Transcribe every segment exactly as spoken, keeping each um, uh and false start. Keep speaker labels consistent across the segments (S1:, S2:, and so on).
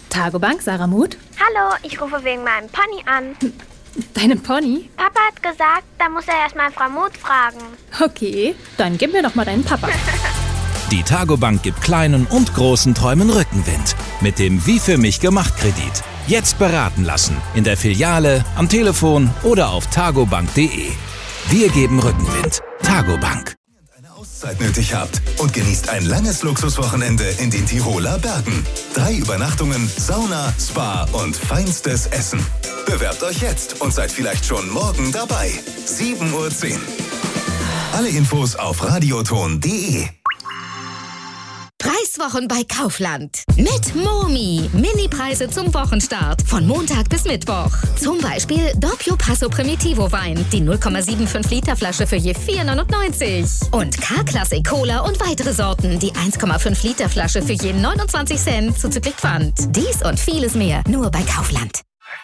S1: Tagobank, Sarah Muth.
S2: Hallo, ich rufe wegen meinem Pony an.
S1: Deinem Pony?
S2: Papa hat gesagt, da muss er erstmal Frau Muth fragen.
S1: Okay, dann gib mir doch mal deinen Papa.
S3: Die Tagobank gibt kleinen und großen Träumen Rückenwind. Mit dem Wie für mich gemacht Kredit. Jetzt beraten lassen. In der Filiale, am Telefon oder auf tagobank punkt de. Wir geben Rückenwind. Tagobank.
S4: Zeit nötig habt und genießt ein langes Luxuswochenende in den Tiroler Bergen. Drei Übernachtungen, Sauna, Spa und feinstes Essen. Bewerbt euch jetzt und seid vielleicht schon morgen dabei. sieben Uhr zehn. Alle Infos auf radioton punkt de.
S5: Preiswochen bei Kaufland. Mit Momi. Mini-Preise zum Wochenstart. Von Montag bis Mittwoch. Zum Beispiel Doppio Passo Primitivo Wein. Die null Komma fünfundsiebzig Liter Flasche für je vier neunundneunzig. Und K-Klasse Cola und weitere Sorten. Die eins Komma fünf Liter Flasche für je neunundzwanzig Cent zuzüglich Pfand. Dies und vieles mehr nur bei Kaufland.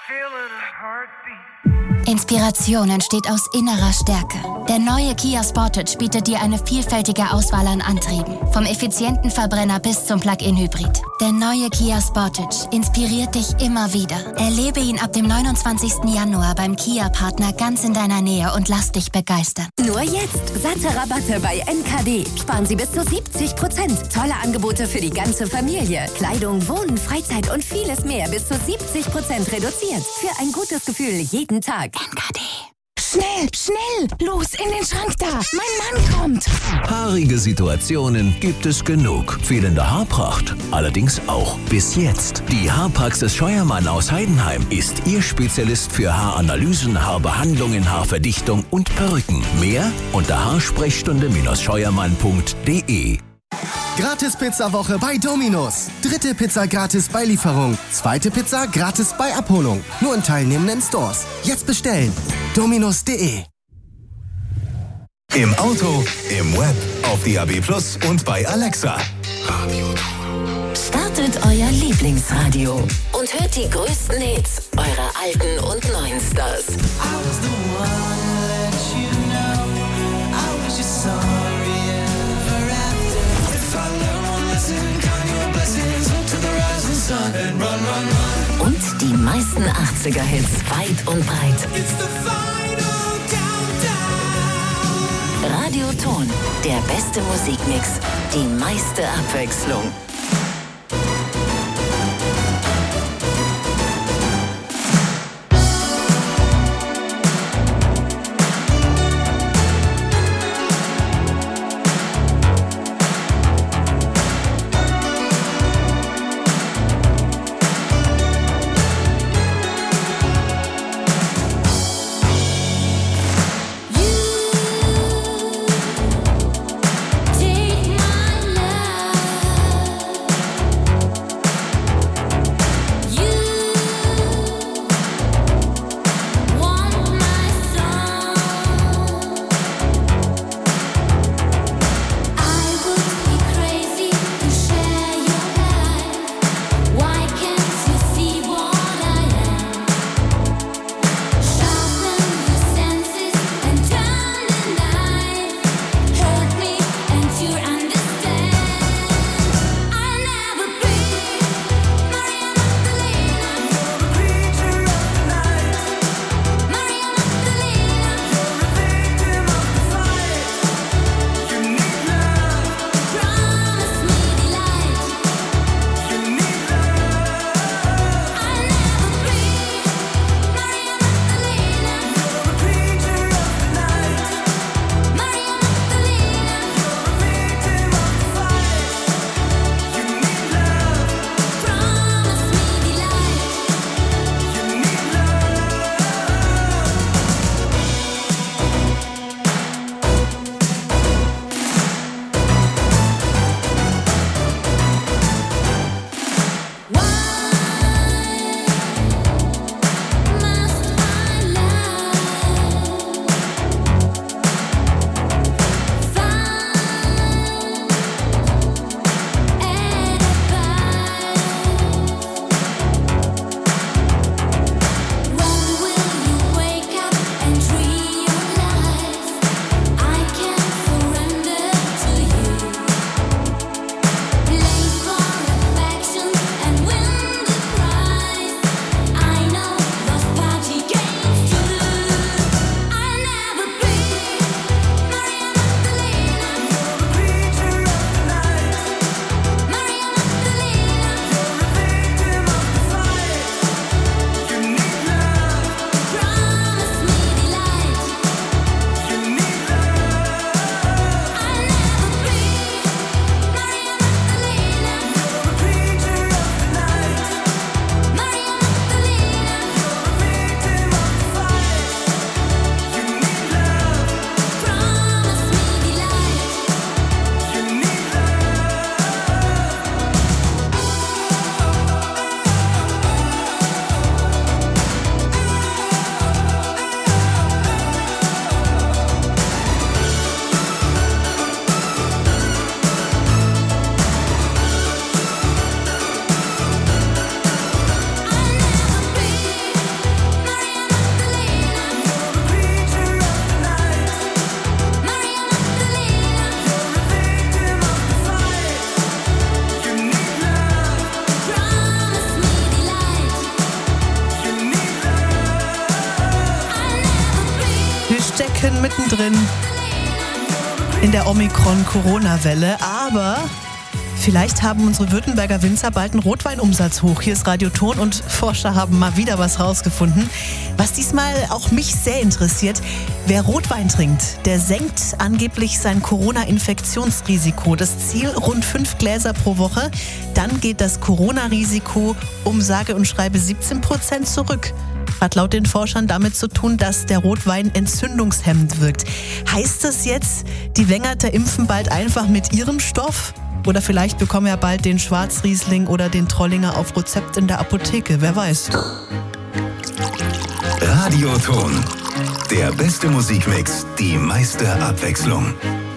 S6: Inspiration entsteht aus innerer Stärke. Der neue Kia Sportage bietet dir eine vielfältige Auswahl an Antrieben. Vom effizienten Verbrenner bis zum Plug-in-Hybrid. Der neue Kia Sportage inspiriert dich immer wieder. Erlebe ihn ab dem neunundzwanzigsten Januar beim Kia-Partner ganz in deiner Nähe und lass dich begeistern.
S7: Nur jetzt satte Rabatte bei N K D. Sparen Sie bis zu siebzig Prozent. Tolle Angebote für die ganze Familie. Kleidung, Wohnen, Freizeit und vieles mehr bis zu siebzig Prozent reduziert. Für ein gutes Gefühl jeden Tag.
S6: N K D.
S7: Schnell, schnell! Los, in den Schrank da! Mein Mann kommt!
S8: Haarige Situationen gibt es genug. Fehlende Haarpracht allerdings auch. Bis jetzt. Die Haarpraxis Scheuermann aus Heidenheim ist Ihr Spezialist für Haaranalysen, Haarbehandlungen, Haarverdichtung und Perücken. Mehr unter haarsprechstunde scheuermann punkt de.
S9: Gratis Pizza-Woche bei Domino's. Dritte Pizza gratis bei Lieferung. Zweite Pizza gratis bei Abholung. Nur in teilnehmenden Stores. Jetzt bestellen. Dominos punkt de.
S4: Im Auto, im Web, auf D A B Plus und bei Alexa.
S7: Startet euer Lieblingsradio und hört die größten Hits eurer alten und neuen Stars. Und die meisten achtziger-Hits weit und breit. Radioton, der beste Musikmix, die meiste Abwechslung.
S6: Take my love.
S10: stecken mittendrin in der Omikron-Corona-Welle, aber vielleicht haben unsere Württemberger Winzer bald einen Rotweinumsatz hoch. Hier ist Radio Ton und Forscher haben mal wieder was rausgefunden, was diesmal auch mich sehr interessiert. Wer Rotwein trinkt, der senkt angeblich sein Corona-Infektionsrisiko. Das Ziel rund fünf Gläser pro Woche. Dann geht das Corona-Risiko um sage und schreibe siebzehn Prozent zurück. Hat laut den Forschern damit zu tun, dass der Rotwein entzündungshemmend wirkt. Heißt das jetzt, die Wengerter impfen bald einfach mit ihrem Stoff? Oder vielleicht bekommen wir bald den Schwarzriesling oder den Trollinger auf Rezept in der Apotheke, wer weiß.
S4: Radioton. Der beste Musikmix, die meiste Abwechslung.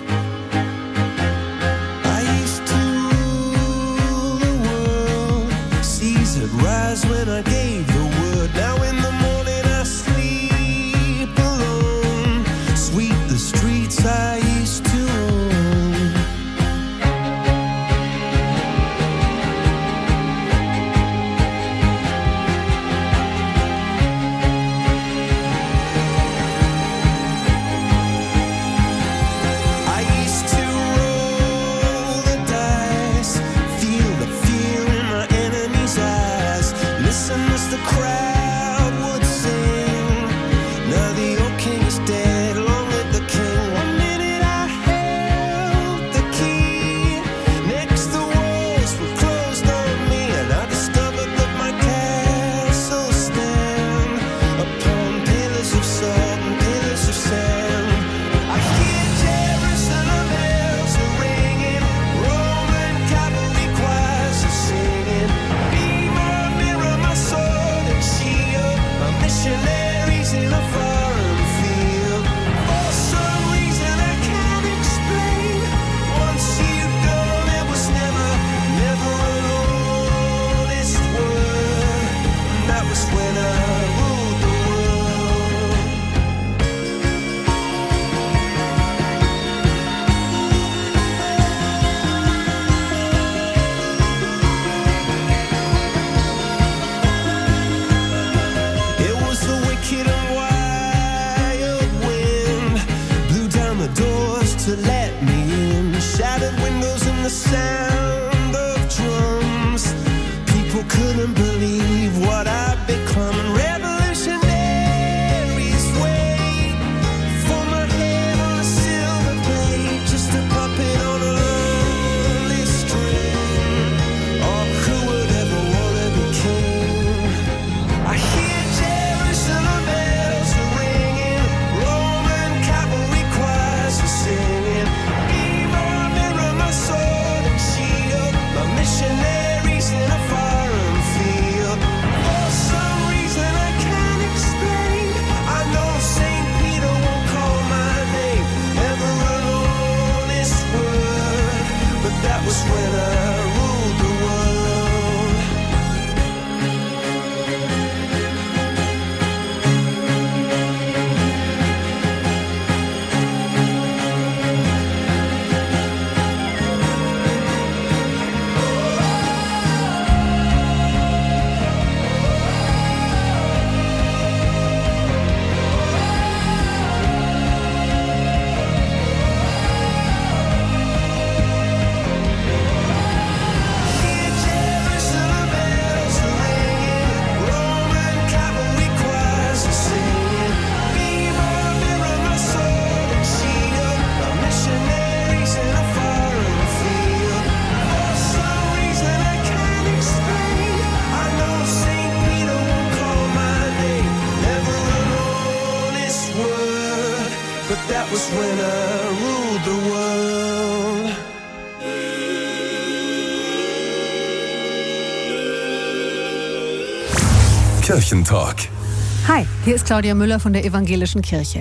S4: Kirchentalk.
S11: Hi, hier ist Claudia Müller von der Evangelischen Kirche.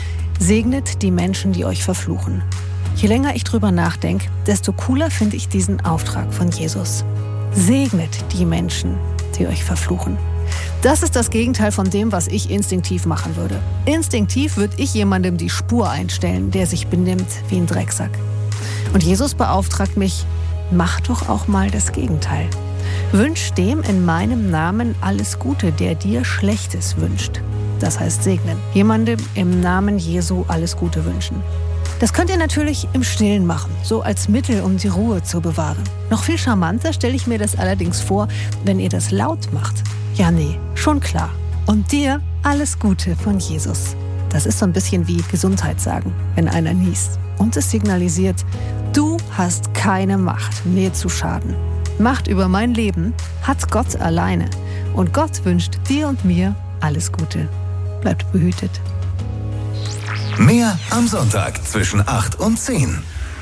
S11: Segnet die Menschen, die euch verfluchen. Je länger ich drüber nachdenke, desto cooler finde ich diesen Auftrag von Jesus. Segnet die Menschen, die euch verfluchen. Das ist das Gegenteil von dem, was ich instinktiv machen würde. Instinktiv würde ich jemandem die Spur einstellen, der sich benimmt wie ein Drecksack. Und Jesus beauftragt mich, mach doch auch mal das Gegenteil. Wünsch dem in meinem Namen alles Gute, der dir Schlechtes wünscht. das heißt segnen. Jemandem im Namen Jesu alles Gute wünschen. Das könnt ihr natürlich im Stillen machen, so als Mittel, um die Ruhe zu bewahren. Noch viel charmanter stelle ich mir das allerdings vor, wenn ihr das laut macht. Ja, nee, schon klar. Und dir alles Gute von Jesus. Das ist so ein bisschen wie Gesundheit sagen, wenn einer niest. Und es signalisiert, du hast keine Macht, mir zu schaden. Macht über mein Leben hat Gott alleine. Und Gott wünscht dir und mir alles Gute. Bleibt behütet.
S4: Mehr am Sonntag zwischen acht und zehn.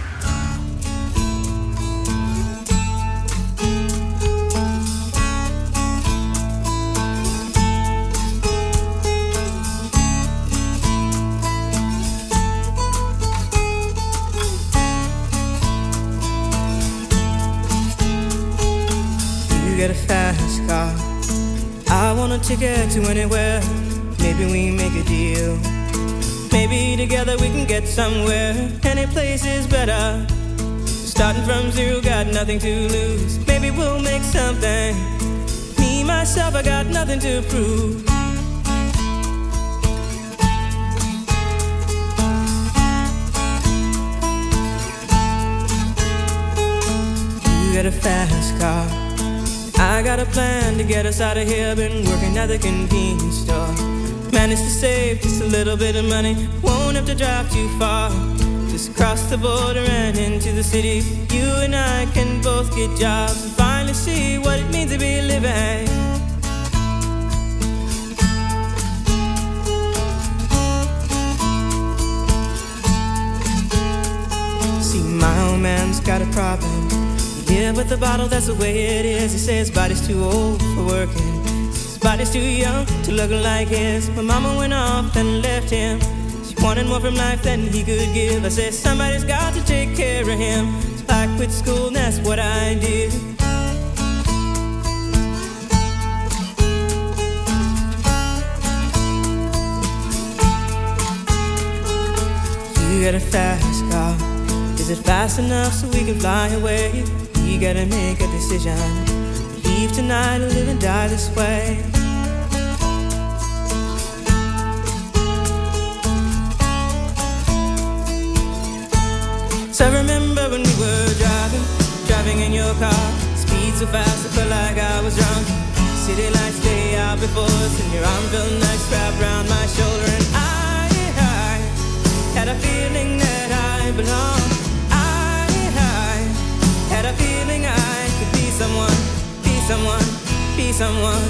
S12: You get a fast car. I want a ticket to anywhere. Maybe we make a deal. Maybe together we can get somewhere. Any place is better. Starting from zero, got nothing to lose. Maybe we'll make something. Me, myself, I got nothing to prove. You got a fast car. I got a plan to get us out of here. Been working at the convenience store. Managed to save just a little bit of money. Won't have to drive too far. Just cross the border and into the city. You and I can both get jobs and finally see what it means to be living. See, my old man's got a problem. Yeah, with the bottle, that's the way it is. He says his body's too old for working. His body's too young to look like his. My mama went off and left him. She wanted more from life than he could give. I said, somebody's got to take care of him. So I quit school and that's what I did. You got a fast car. Is it fast enough so we can fly away? You gotta make a decision. Leave tonight or live and die this way. So I remember when we were driving, driving in your car. Speed so fast I felt like I was drunk. City lights lay out before us, and your arm felt nice wrapped around my shoulder. And I, I had a feeling that I belonged. Had a feeling I could be someone, be someone, be someone.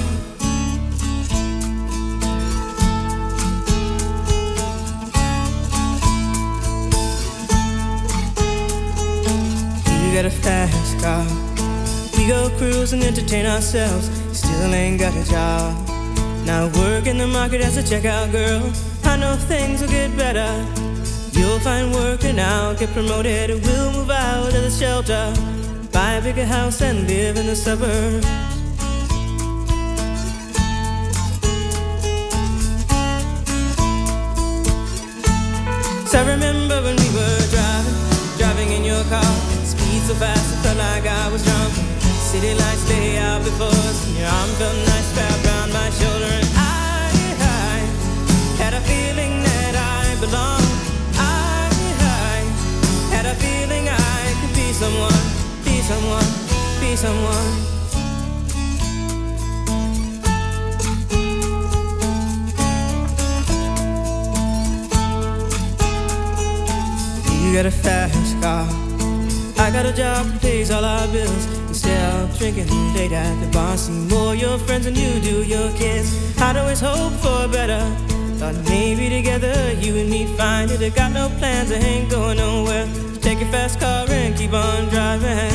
S12: You got a fast car. We go cruise and entertain ourselves. Still ain't got a job. Now work in the market as a checkout girl. I know things will get better. You'll find work and I'll get promoted. We'll move out of the shelter, buy a bigger house and live in the suburbs. So I remember when we were driving, driving in your car. Speed so fast I felt like I was drunk. City lights lay out before us, and your arm felt nice wrapped around my shoulder. And I, I had a feeling that I belonged. Had a feeling I could be someone, be someone, be someone. You got a fast car. I got a job that pays all our bills. Instead of drinking late at the bar, see more your friends than you do your kids. I'd always hope for better. Thought maybe together you and me find it. I got no plans, I ain't going nowhere. So take your fast car and keep on driving.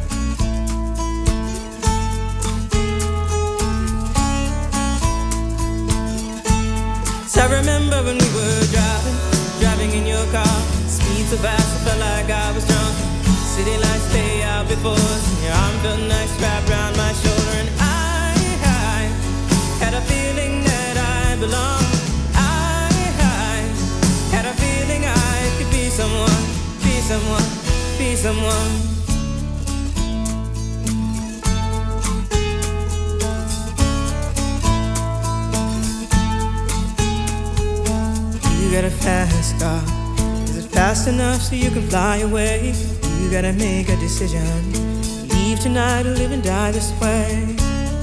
S12: So I remember when we were driving, driving in your car. Speed so fast I felt like I was drunk. City lights lay out before us, and your arm felt nice wrapped around my shoulder. And I, I had a feeling that I belonged. Had a feeling I could be someone, be someone, be someone. got a fast car. Is it fast enough so you can fly away? You gotta make a decision. Leave tonight or live and die this way.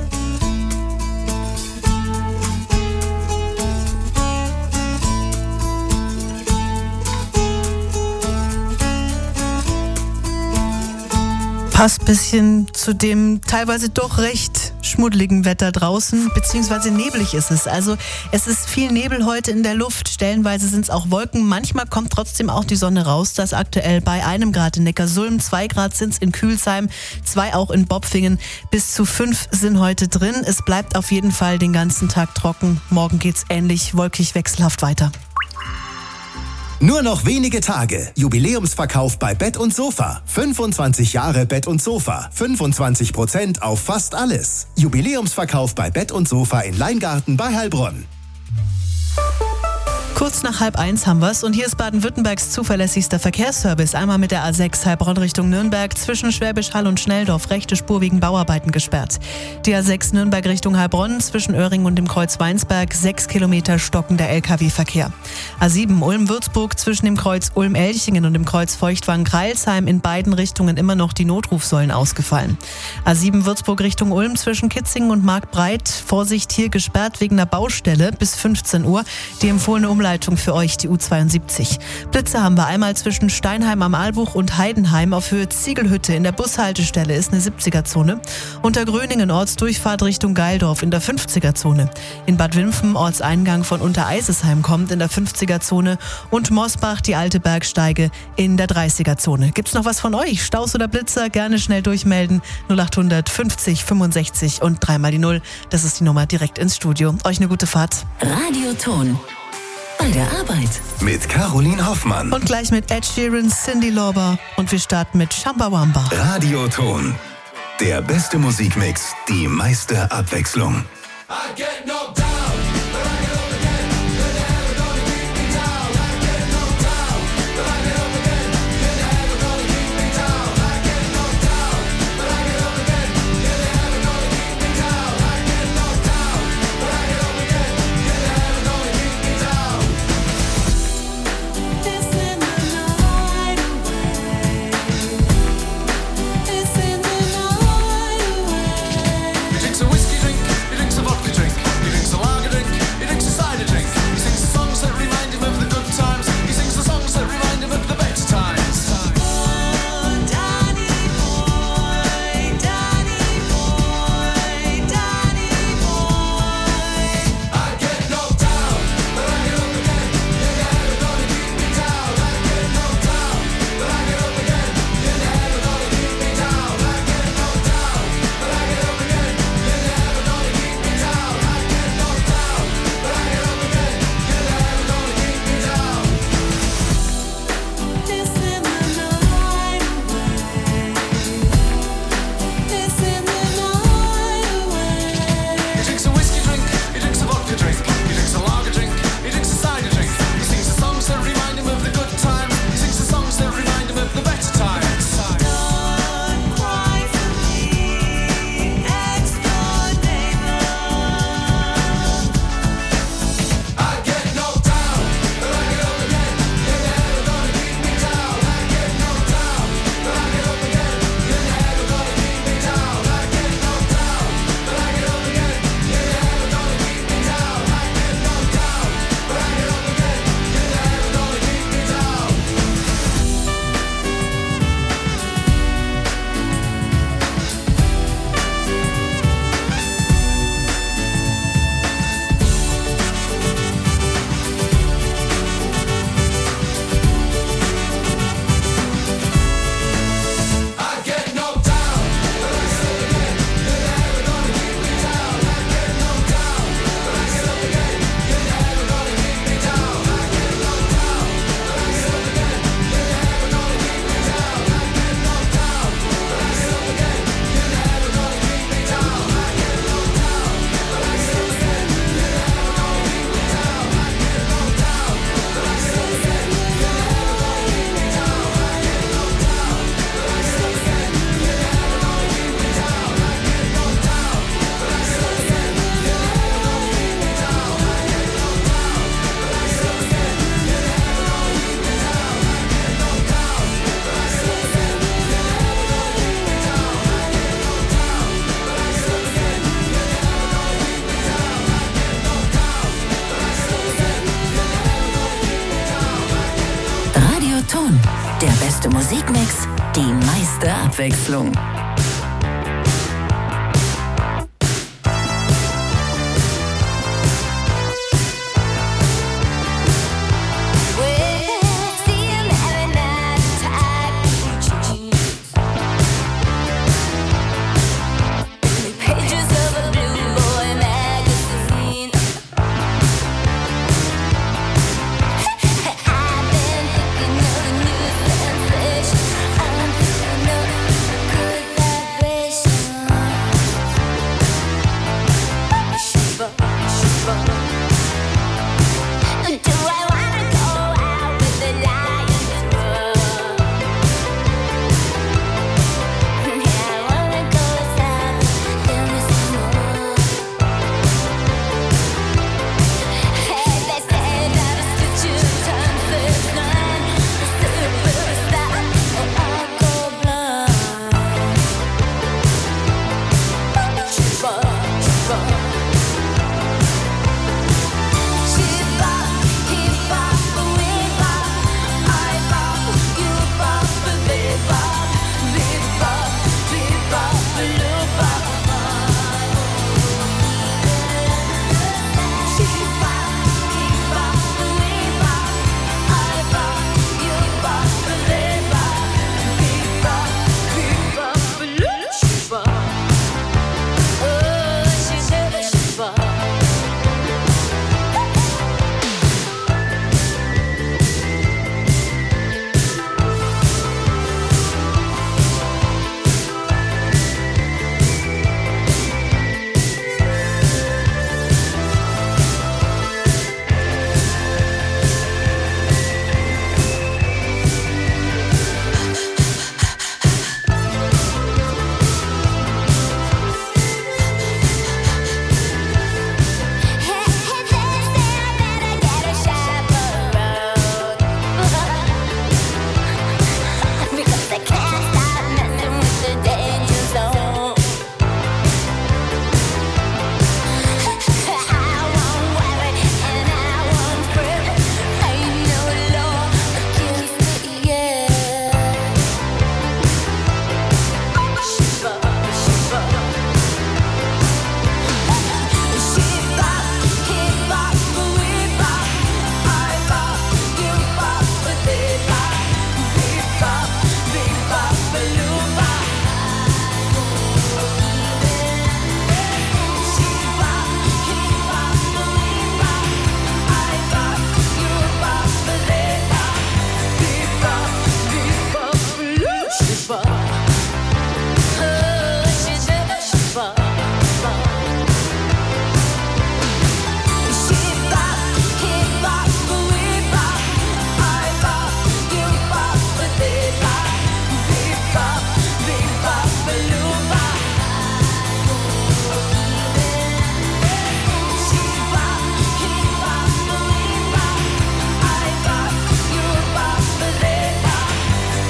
S10: Passt ein bisschen zu dem teilweise doch recht schmuddeligen Wetter draußen, beziehungsweise neblig ist es. Also es ist viel Nebel heute in der Luft, stellenweise sind es auch Wolken, manchmal kommt trotzdem auch die Sonne raus. Das aktuell bei einem Grad in Neckarsulm, zwei Grad sind es in Kühlsheim, zwei auch in Bopfingen, bis zu fünf sind heute drin. Es bleibt auf jeden Fall den ganzen Tag trocken, morgen geht's ähnlich wolkig wechselhaft weiter.
S9: Nur noch wenige Tage. Jubiläumsverkauf bei Bett und Sofa. fünfundzwanzig Jahre Bett und Sofa. fünfundzwanzig Prozent auf fast alles. Jubiläumsverkauf bei Bett und Sofa in Leingarten bei Heilbronn.
S10: Kurz nach halb eins haben wir's und hier ist Baden-Württembergs zuverlässigster Verkehrsservice. Einmal mit der A sechs Heilbronn Richtung Nürnberg zwischen Schwäbisch Hall und Schnelldorf, rechte Spur wegen Bauarbeiten gesperrt. Die A sechs Nürnberg Richtung Heilbronn zwischen Öhring und dem Kreuz Weinsberg, sechs Kilometer stockender L K W-Verkehr. A sieben Ulm-Würzburg zwischen dem Kreuz Ulm-Elchingen und dem Kreuz Feuchtwangen-Kreilsheim in beiden Richtungen immer noch die Notrufsäulen ausgefallen. A sieben Würzburg Richtung Ulm zwischen Kitzingen und Marktbreit, Vorsicht hier gesperrt wegen einer Baustelle bis fünfzehn Uhr. Die empfohlene Umleitung für euch, die U zweiundsiebzig. Blitze haben wir einmal zwischen Steinheim am Albuch und Heidenheim auf Höhe Ziegelhütte. In der Bushaltestelle ist eine siebziger-Zone. Unter Gröningen Ortsdurchfahrt Richtung Geildorf in der fünfziger-Zone. In Bad Wimpfen Ortseingang von Untereisesheim kommt in der fünfziger-Zone. Und Mosbach die alte Bergsteige in der dreißiger-Zone. Gibt's noch was von euch? Staus oder Blitzer? Gerne schnell durchmelden. null achthundert fünfzig fünfundsechzig und dreimal die Null. Das ist die Nummer direkt ins Studio. Euch eine gute Fahrt.
S7: Radioton. Bei der Arbeit.
S4: Mit Caroline Hoffmann.
S10: Und gleich mit Ed Sheeran, Cyndi Lauper. Und wir starten mit Chumbawamba.
S4: Radioton. Der beste Musikmix, die meiste Abwechslung.
S13: I get knocked down, but I get up again. You're never gonna keep me down. I get knocked down, but I get up again. You're never gonna keep me down. I get knocked down, but I get up again. You're never gonna keep me down. I get knocked down, but I get up again. You're never gonna keep me down. It's in the night away. It's in the night away. He drinks a whiskey drink, he drinks a vodka drink.
S14: Abwechslung.